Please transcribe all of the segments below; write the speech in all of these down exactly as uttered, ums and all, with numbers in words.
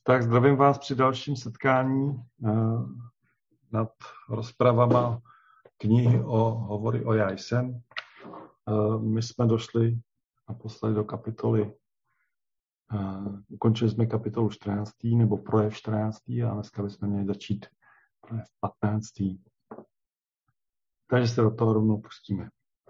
Tak zdravím vás při dalším setkání uh, nad rozpravama knihy o Hovory o já jsem. Uh, my jsme došli naposledy do kapitoly, uh, ukončili jsme kapitolu čtrnáctý nebo projev čtrnáctý a dneska bychom měli začít projev patnáctý. Takže se do toho rovnou pustíme.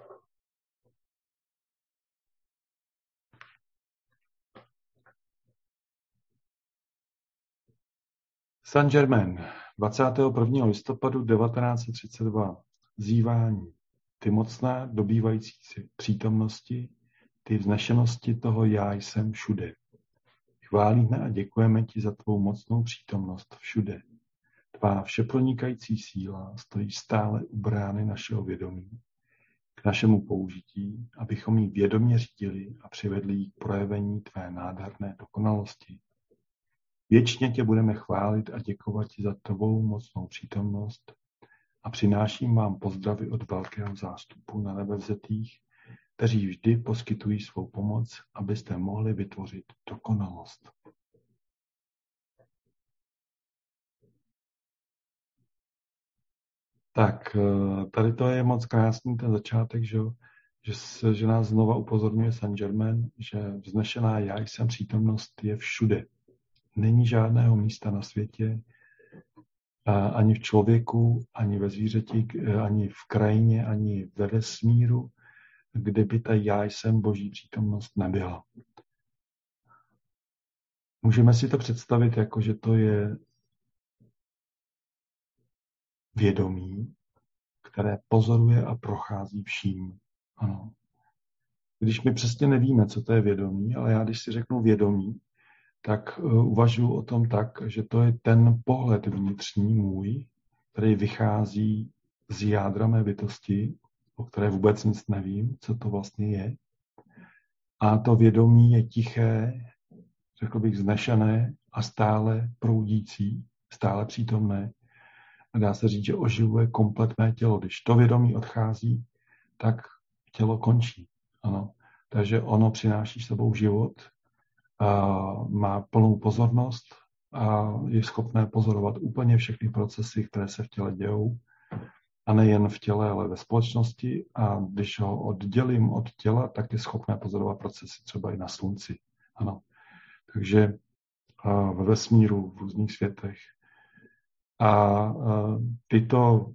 Saint-Germain, dvacátého prvního listopadu devatenáct set třicet dva. Zývání. Ty mocné, dobývající si přítomnosti, ty vznešenosti toho já jsem všude. Chválíme a děkujeme ti za tvou mocnou přítomnost všude. Tvá všepronikající síla stojí stále u brány našeho vědomí, k našemu použití, abychom ji vědomě řídili a přivedli ji k projevení tvé nádherné dokonalosti. Věčně tě budeme chválit a děkovat ti za tvou mocnou přítomnost a přináším vám pozdravy od velkého zástupu na nebevzetých, kteří vždy poskytují svou pomoc, abyste mohli vytvořit dokonalost. Tak, tady to je moc krásný ten začátek, že, že, se, že nás znova upozorňuje Saint-Germain, že vznešená já jsem přítomnost je všude. Není žádného místa na světě, ani v člověku, ani ve zvířeti, ani v krajině, ani ve vesmíru, kde by ta já jsem boží přítomnost nebyla. Můžeme si to představit jako, že to je vědomí, které pozoruje a prochází vším. Ano. Když my přesně nevíme, co to je vědomí, ale já když si řeknu vědomí, tak uvažuji o tom tak, že to je ten pohled vnitřní můj, který vychází z jádra mé bytosti, o které vůbec nic nevím, co to vlastně je. A to vědomí je tiché, řekl bych vznešené a stále proudící, stále přítomné. A dá se říct, že oživuje komplet mé tělo. Když to vědomí odchází, tak tělo končí. Ano. Takže ono přináší s sebou život, a má plnou pozornost a je schopné pozorovat úplně všechny procesy, které se v těle dějou. A nejen v těle, ale ve společnosti. A když ho oddělím od těla, tak je schopné pozorovat procesy třeba i na slunci. Ano. Takže ve vesmíru, v různých světech. A tyto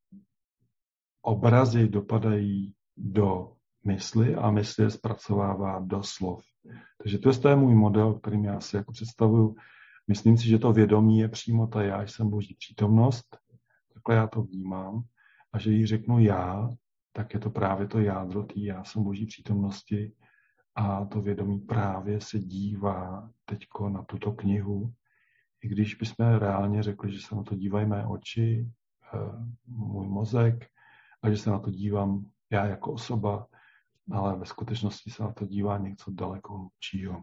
obrazy dopadají do mysli a mysl je zpracovává do slov. Takže to je můj model, kterým já si jako představuju. Myslím si, že to vědomí je přímo ta já jsem boží přítomnost. Takhle já to vnímám. A že jí řeknu já, tak je to právě to jádro té já jsem boží přítomnosti. A to vědomí právě se dívá teďko na tuto knihu. I když bychom reálně řekli, že se na to dívají mé oči, můj mozek, a že se na to dívám já jako osoba, ale ve skutečnosti se na to dívá něco daleko hlubšího.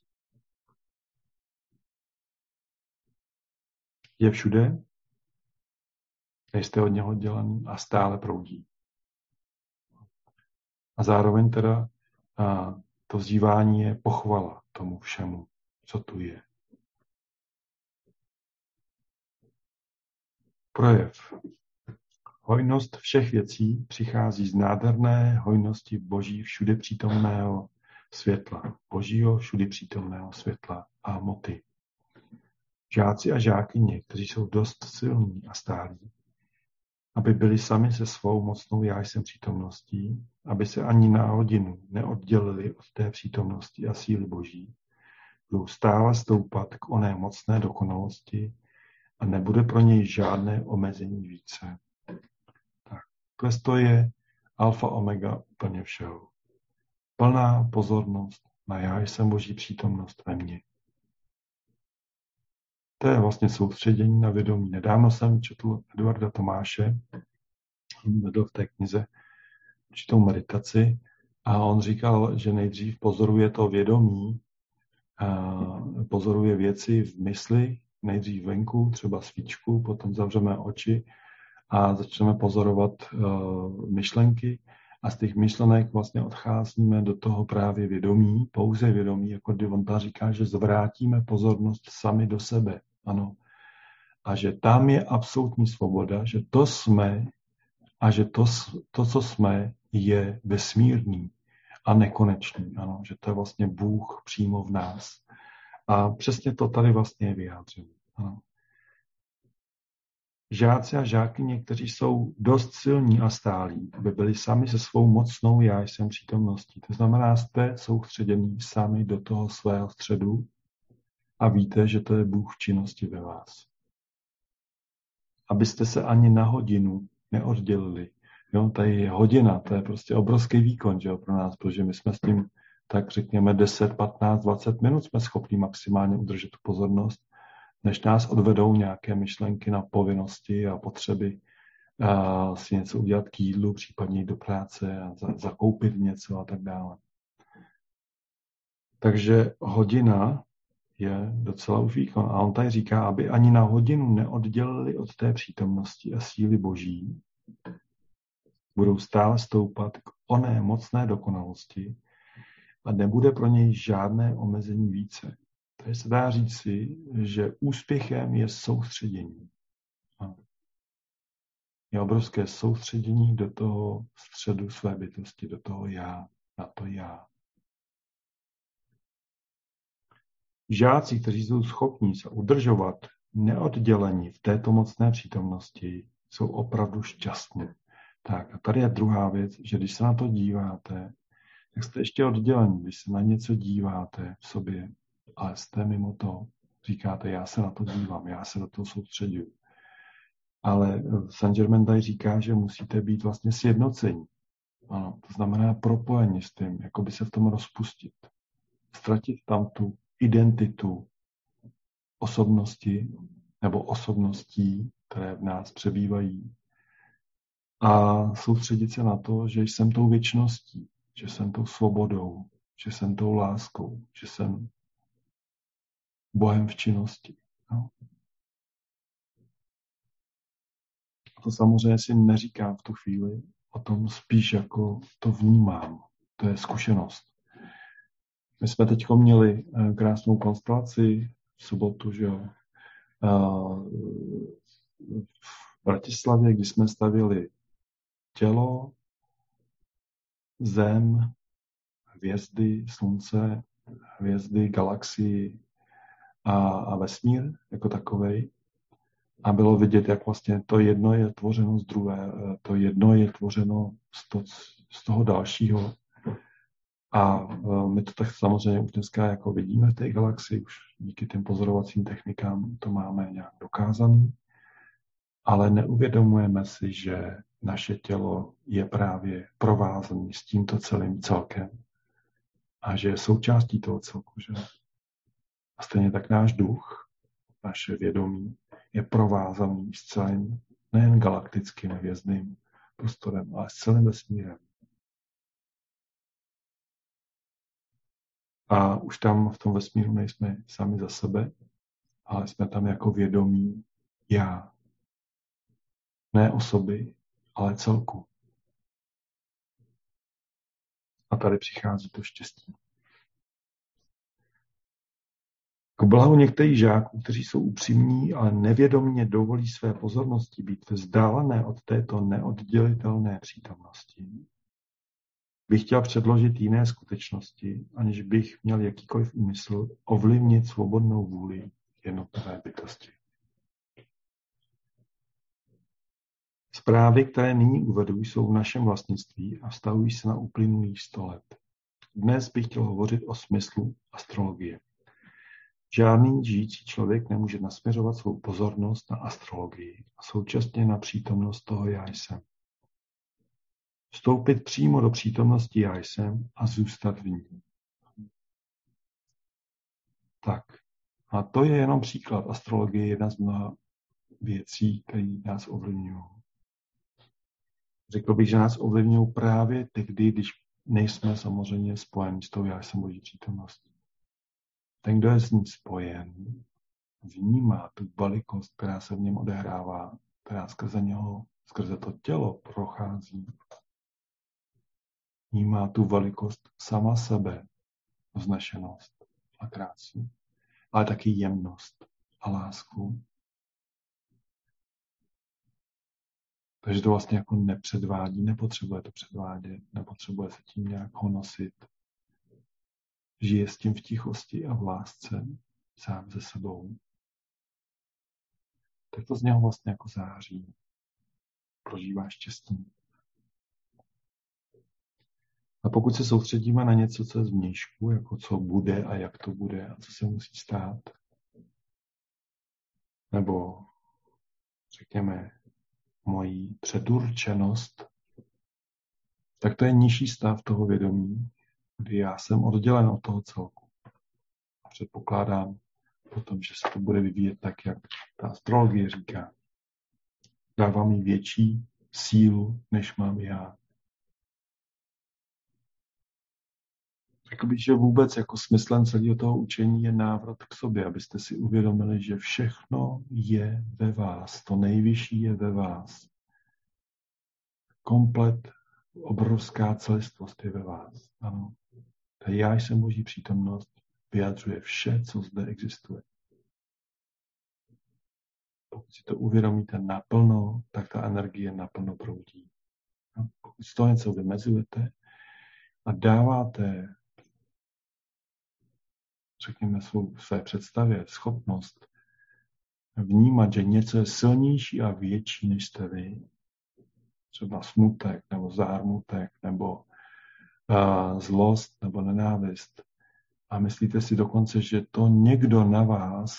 Je všude, nejste od něho oddělený a stále proudí. A zároveň teda a to vzývání je pochvala tomu všemu, co tu je. Projev. Hojnost všech věcí přichází z nádherné hojnosti boží všude přítomného světla. Božího všude přítomného světla a hmoty. Žáci a žákyně, kteří jsou dost silní a stálí, aby byli sami se svou mocnou já jsem přítomností, aby se ani na hodinu neoddělili od té přítomnosti a síly boží, budou stále stoupat k oné mocné dokonalosti a nebude pro něj žádné omezení více. To je alfa omega úplně všeho. Plná pozornost na já jsem boží přítomnost ve mně. To je vlastně soustředění na vědomí. Nedávno jsem četl Eduarda Tomáše, vedl v té knize určitou meditaci a on říkal, že nejdřív pozoruje to vědomí, pozoruje věci v mysli, nejdřív venku, třeba svíčku, potom zavřeme oči a začneme pozorovat uh, myšlenky A z těch myšlenek vlastně odcházíme do toho právě vědomí, pouze vědomí, jako kdy on tam říká, že zvrátíme pozornost sami do sebe. Ano. A že tam je absolutní svoboda, že to jsme a že to, to co jsme, je vesmírný a nekonečný. Ano. Že to je vlastně Bůh přímo v nás. A přesně to tady vlastně je vyjádřeno. Ano. Žáci a žákyně, kteří jsou dost silní a stálí, by byli sami se svou mocnou já jsem přítomností. To znamená, jste soustředění sami do toho svého středu a víte, že to je Bůh v činnosti ve vás. Abyste se ani na hodinu neoddělili. Jo, tady je hodina, to je prostě obrovský výkon, že jo, pro nás, protože my jsme s tím, tak řekněme, deset, patnáct, dvacet minut jsme schopni maximálně udržet tu pozornost, než nás odvedou nějaké myšlenky na povinnosti a potřeby a si něco udělat k jídlu, případně jít do práce a za, zakoupit něco a tak dále. Takže hodina je docela už výkon. A on tady říká, aby ani na hodinu neoddělili od té přítomnosti a síly Boží, budou stále stoupat k oné mocné dokonalosti a nebude pro něj žádné omezení více. Takže se dá říct si, že úspěchem je soustředění. Je obrovské soustředění do toho středu své bytosti, do toho já, na to já. Žáci, kteří jsou schopní se udržovat neoddělení v této mocné přítomnosti, jsou opravdu šťastní. Tak a tady je druhá věc, že když se na to díváte, tak jste ještě oddělení. Když se na něco díváte v sobě, ale jste mimo to, říkáte, já se na to dívám, já se do toho soustředuju. Ale Saint-Germain tady říká, že musíte být vlastně sjednocení. Ano, to znamená propojení s tím, jako by se v tom rozpustit. Ztratit tam tu identitu osobnosti nebo osobností, které v nás přebývají. A soustředit se na to, že jsem tou věčností, že jsem tou svobodou, že jsem tou láskou, že jsem Bohem v činnosti. No. To samozřejmě si neříkám v tu chvíli, o tom spíš jako to vnímám. To je zkušenost. My jsme teď měli krásnou konstelaci v sobotu, že jo, v Bratislavě, kdy jsme stavili tělo, zem, hvězdy, slunce, hvězdy, galaxii a, a vesmír jako takovej. A bylo vidět, jak vlastně to jedno je tvořeno z druhé, to jedno je tvořeno z, to, z toho dalšího. A my to tak samozřejmě už dneska jako vidíme v té galaxii, už díky těm pozorovacím technikám to máme nějak dokázaný, ale neuvědomujeme si, že naše tělo je právě provázané s tímto celým celkem a že je součástí toho celku. Že? A stejně tak náš duch, naše vědomí je provázaný s celým nejen galaktickým hvězdným prostorem, ale s celým vesmírem. A už tam v tom vesmíru nejsme sami za sebe, ale jsme tam jako vědomí já. Ne osoby, ale celku. A tady přichází to štěstí. K blahu některých žáků, kteří jsou upřímní, ale nevědomně dovolí své pozornosti být vzdálené od této neoddělitelné přítomnosti, bych chtěl předložit jiné skutečnosti, aniž bych měl jakýkoliv úmysl ovlivnit svobodnou vůli jednotlivé bytosti. Zprávy, které nyní uvedu, jsou v našem vlastnictví a vztahují se na uplynulých sto let. Dnes bych chtěl hovořit o smyslu astrologie. Žádný žijící člověk nemůže nasměřovat svou pozornost na astrologii a současně na přítomnost toho já jsem. Vstoupit přímo do přítomnosti já jsem a zůstat v ní. Tak. A to je jenom příklad. Astrologie je jedna z mnoha věcí, které nás ovlivňují. Řekl bych, že nás ovlivňují právě tehdy, když nejsme samozřejmě spojeni s tou já jsem boží přítomností. Ten, kdo je s ním spojen, vnímá tu velikost, která se v něm odehrává, která skrze něho, skrze to tělo prochází. vnímá tu velikost sama sebe, vznešenost a krásu, ale taky jemnost a lásku. Takže to vlastně jako nepředvádí, nepotřebuje to předvádět, nepotřebuje se tím nějak honosit. Žije s tím v tichosti a v lásce sám se sebou. Tak to z něho vlastně jako září. Prožívá štěstí. A pokud se soustředíme na něco, co je zvnějšku, jako co bude a jak to bude a co se musí stát, nebo řekněme mojí předurčenost, tak to je nižší stav toho vědomí, kdy já jsem oddělen od toho celku. A předpokládám potom, že se to bude vyvíjet tak, jak ta astrologie říká. Dává mi větší sílu, než mám já. Řekl bych, že vůbec jako smyslem celého toho učení je návrat k sobě, abyste si uvědomili, že všechno je ve vás. To nejvyšší je ve vás. Komplet, obrovská celistvost je ve vás. Ano. Ta já jsem Boží přítomnost vyjadřuje vše, co zde existuje. Pokud si to uvědomíte naplno, tak ta energie naplno proudí. Pokud z toho něco vymezujete a dáváte, řekněme, svou, své představě schopnost vnímat, že něco je silnější a větší, než jste vy, třeba smutek, nebo zármutek, nebo uh, zlost, nebo nenávist, a myslíte si dokonce, že to někdo na vás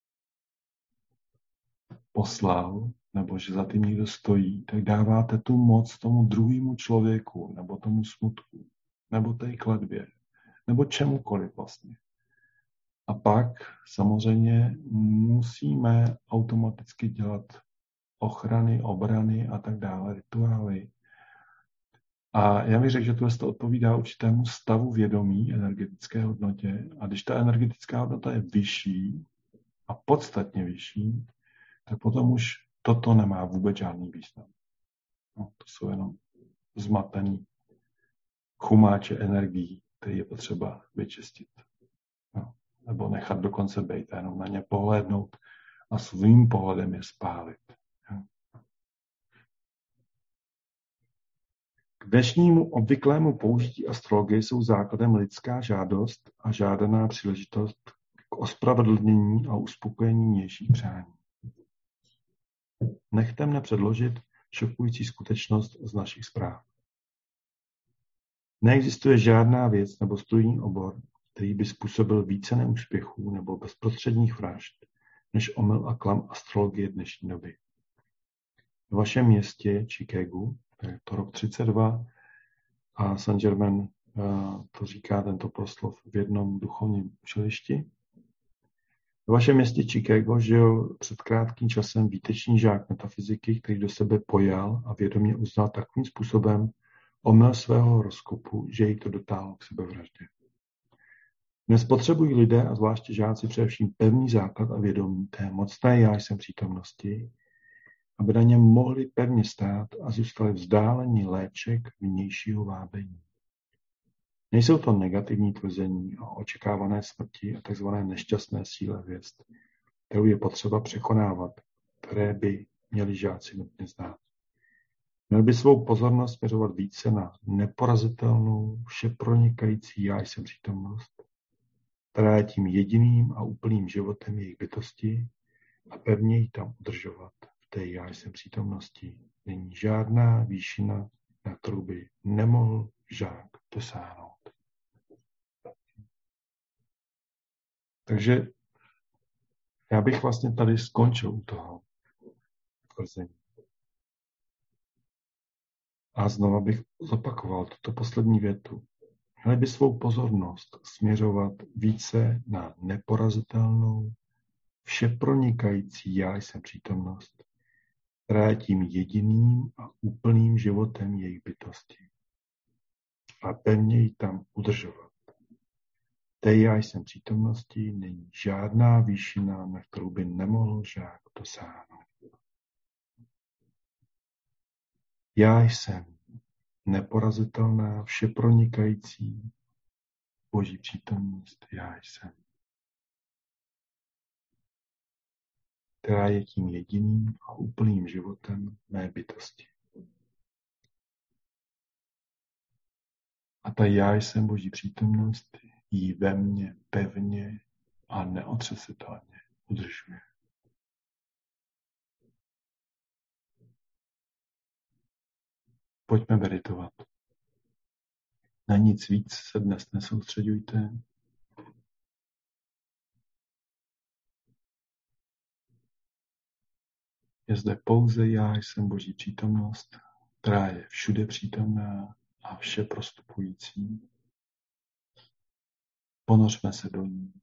poslal, nebo že za tím někdo stojí, tak dáváte tu moc tomu druhému člověku, nebo tomu smutku, nebo té kletbě, nebo čemukoliv vlastně. A pak samozřejmě musíme automaticky dělat ochrany, obrany a tak dále, rituály. A já bych řekl, že tohle to odpovídá určitému stavu vědomí, energetické hodnotě. A když ta energetická hodnota je vyšší a podstatně vyšší, tak potom už toto nemá vůbec žádný význam. No, to jsou jenom zmatený chumáče energií, který je potřeba vyčistit. No, nebo nechat dokonce být a jenom na ně pohlédnout a svým pohledem je spálit. No. K dnešnímu obvyklému použití astrologie jsou základem lidská žádost a žádaná příležitost k ospravedlnění a uspokojení vnějších přání. Nechte mne předložit šokující skutečnost z našich zpráv. Neexistuje žádná věc nebo studijní obor, který by způsobil více neúspěchů nebo bezprostředních vražd, než omyl a klam astrologie dnešní doby. V vašem městě Chicagu, je to rok třicet dva, a Saint Germain to říká tento proslov v jednom duchovním učilišti. V vašem městě Chicago žil před krátkým časem výtečný žák metafyziky, který do sebe pojal a vědomě uznal takovým způsobem omyl svého horoskopu, že jej to dotáhlo k sebevraždě. Dnes potřebují lidé, a zvláště žáci, především pevný základ a vědomí té mocné já jsem přítomnosti, aby na něm mohli pevně stát a zůstali vzdálení léček vnějšího vábení. Nejsou to negativní tvrzení o očekávané smrti a tzv. Nešťastné síle hvězd, kterou je potřeba překonávat, které by měli žáci nutně znát. Měl by svou pozornost směřovat více na neporazitelnou, všepronikající já jsem přítomnost, která je tím jediným a úplným životem jejich bytosti, a pevně ji tam udržovat. V té já jsem přítomnosti není žádná výšina, na kterou by nemohl žák dosáhnout. Takže já bych vlastně tady skončil u toho tvrzení. A znova bych zopakoval tuto poslední větu. Měli by svou pozornost směřovat více na neporazitelnou, všepronikající já jsem přítomnost, která je tím jediným a úplným životem jejich bytosti. A pevně ji tam udržovat. Té já jsem přítomnosti není žádná výšina, na kterou by nemohl žák dosáhnout. Já jsem neporazitelná, všepronikající Boží přítomnost, já jsem, která je tím jediným a úplným životem mé bytosti. A ta já jsem Boží přítomnost jí ve mně pevně a neotřesitelně udržuje. Pojďme meditovat. Na nic víc se dnes nesoustředujte. Je zde pouze já jsem Boží přítomnost, která je všude přítomná a vše prostupující. Ponořme se do ní.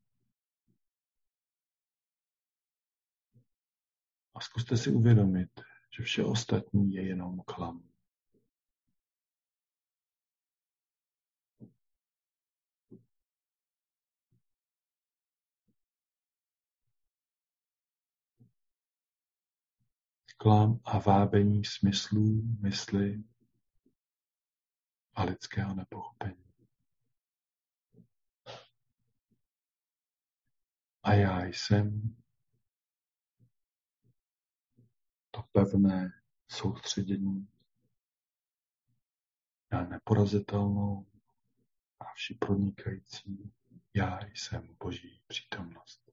A zkuste si uvědomit, že vše ostatní je jenom klam. Klam a vábení smyslů, mysli a lidského nepochopení. A já jsem to pevné soustředění na neporazitelnou a všipronikající já jsem Boží přítomnost.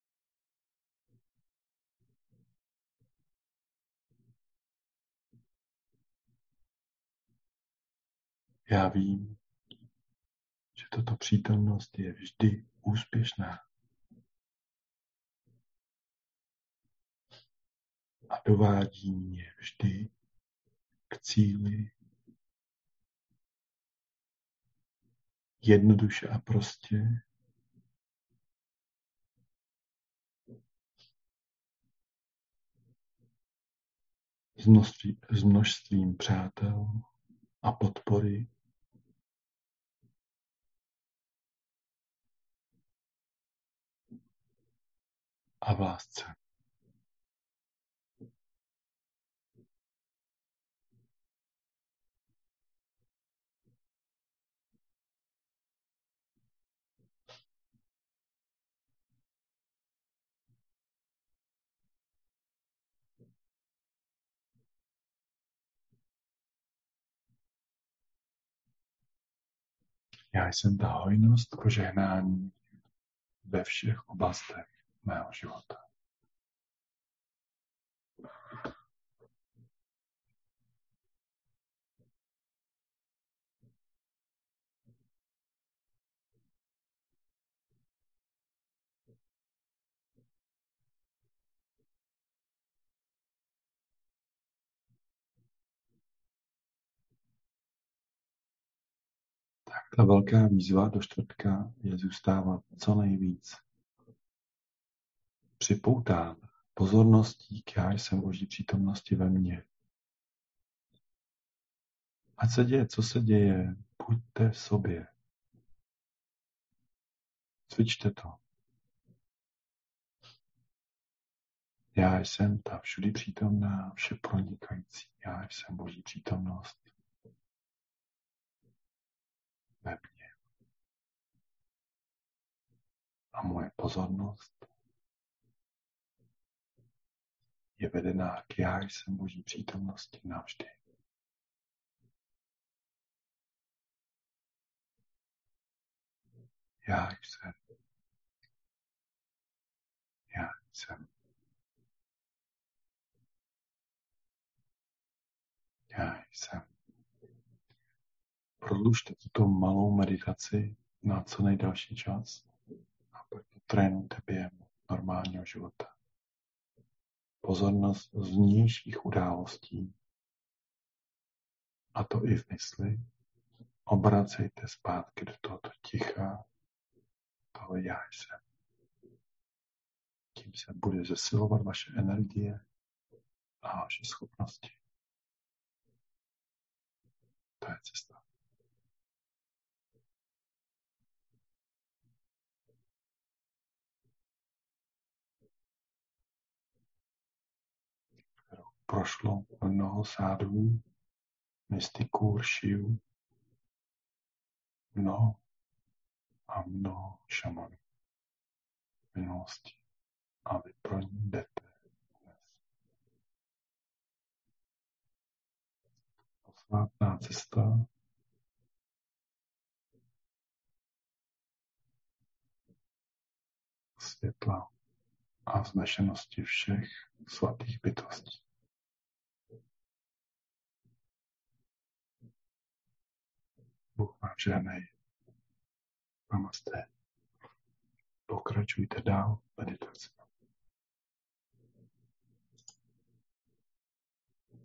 Já vím, že tato přítomnost je vždy úspěšná a dovádí mě vždy k cíli jednoduše a prostě s, množství, s množstvím přátel a podpory a v lásce. Já jsem ta hojnost požehnání ve všech oblastech mého života. Tak ta velká výzva do čtvrtka je zůstávat co nejvíc připoután pozorností k já jsem Boží přítomnosti ve mně. Ať se děje, co se děje, buďte sobě. Cvičte to. Já jsem ta všudy přítomná, vše pronikající. Já jsem Boží přítomnost ve mně. A moje pozornost je vedená k já jsem Boží přítomnosti navždy. Já jsem. Já jsem. Já jsem. Prodlužte tuto malou meditaci na co nejdelší čas a pak to trénujte během normálního života. Pozornost z vnějších událostí, a to i v mysli, obracejte zpátky do tohoto ticha, toho já jsem. Tím se bude zesilovat vaše energie a vaše schopnosti. To je cesta. Kterou prošlo mnoho sádhů, mystiku Ršiu, mnoho a mnoho šamanů v minulosti. A vy pro ní jdete dnes. Posvátná cesta světla a vznešenosti všech svatých bytostí. Bůh vám žehnej. Namaste. Pokračujte dál v meditaci.